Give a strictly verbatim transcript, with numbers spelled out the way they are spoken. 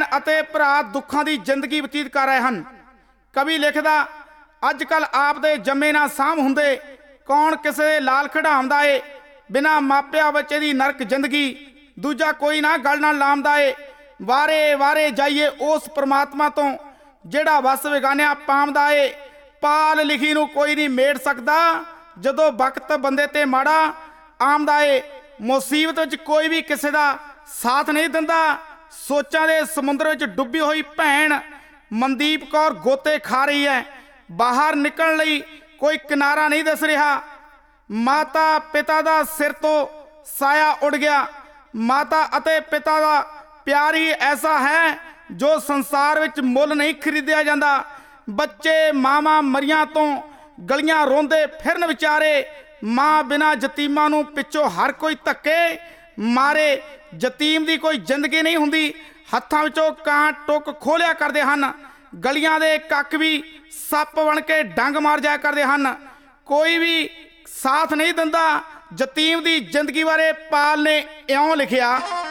ਅਤੇ ਭਰਾ ਦੁੱਖਾਂ ਦੀ ਜ਼ਿੰਦਗੀ ਬਤੀਤ ਕਰ ਰਹੇ ਹਨ। ਕਵੀ ਲਿਖਦਾ, ਅੱਜ ਕੱਲ੍ਹ ਆਪ ਦੇ ਜੰਮੇ ਨਾ ਸਾਂਭ ਹੁੰਦੇ, ਕੌਣ ਕਿਸੇ ਦੇ ਲਾਲ ਖਿਡਾਉਂਦਾ ਏ, ਬਿਨਾਂ ਮਾਪਿਆਂ ਵਿੱਚ ਇਹਦੀ ਨਰਕ ਜ਼ਿੰਦਗੀ, ਦੂਜਾ ਕੋਈ ਨਾ ਗੱਲ ਨਾਲ ਲਾਮਦਾ ਏ। ਵਾਰੇ ਵਾਰੇ ਜਾਈਏ ਉਸ ਪ੍ਰਮਾਤਮਾ ਤੋਂ ਜਿਹੜਾ ਵਸ ਵਿਗਾਨਿਆ ਪਾਉਂਦਾ ਏ। ਪਾਲ ਲਿਖੀ ਨੂੰ ਕੋਈ ਨਹੀਂ ਮੇੜ ਸਕਦਾ, ਜਦੋਂ ਵਕਤ ਬੰਦੇ ਤੇ ਮਾੜਾ ਆਮਦਾ ਏ। ਮੁਸੀਬਤ ਵਿੱਚ ਕੋਈ ਵੀ ਕਿਸੇ ਦਾ ਸਾਥ ਨਹੀਂ ਦਿੰਦਾ। ਸੋਚਾਂ ਦੇ ਸਮੁੰਦਰ ਵਿੱਚ ਡੁੱਬੀ ਹੋਈ ਭੈਣ ਮਨਦੀਪ ਕੌਰ ਗੋਤੇ ਖਾ ਰਹੀ ਹੈ। ਬਾਹਰ ਨਿਕਲਣ ਲਈ ਕੋਈ ਕਿਨਾਰਾ ਨਹੀਂ ਦਿਸ ਰਿਹਾ। ਮਾਤਾ ਪਿਤਾ ਦਾ ਸਿਰ ਤੋਂ ਸਾਇਆ ਉੱਡ ਗਿਆ। ਮਾਤਾ ਅਤੇ ਪਿਤਾ ਦਾ ਪਿਆਰ ਹੀ ਐਸਾ ਹੈ ਜੋ ਸੰਸਾਰ ਵਿੱਚ ਮੁੱਲ ਨਹੀਂ ਖਰੀਦਿਆ ਜਾਂਦਾ। ਬੱਚੇ ਮਾਵਾਂ ਮਰੀਆਂ ਤੋਂ ਗਲੀਆਂ ਰੋਂਦੇ ਫਿਰਨ ਵਿਚਾਰੇ। ਮਾਂ ਬਿਨਾਂ ਯਤੀਮਾਂ ਨੂੰ ਪਿੱਛੋਂ ਹਰ ਕੋਈ ਧੱਕੇ ਮਾਰੇ। ਯਤੀਮ ਦੀ ਕੋਈ ਜ਼ਿੰਦਗੀ ਨਹੀਂ ਹੁੰਦੀ। ਹੱਥਾਂ ਵਿੱਚੋਂ ਕਾਂ ਟੁੱਕ ਖੋਲਿਆ ਕਰਦੇ ਹਨ। ਗਲੀਆਂ ਦੇ ਕੱਖ ਵੀ ਸੱਪ ਬਣ ਕੇ ਡੰਗ ਮਾਰ ਜਾਇਆ ਕਰਦੇ ਹਨ। ਕੋਈ ਵੀ ਸਾਥ ਨਹੀਂ ਦਿੰਦਾ। ਯਤੀਮ ਦੀ ਜ਼ਿੰਦਗੀ ਬਾਰੇ ਪਾਲ ਨੇ ਇਉਂ ਲਿਖਿਆ,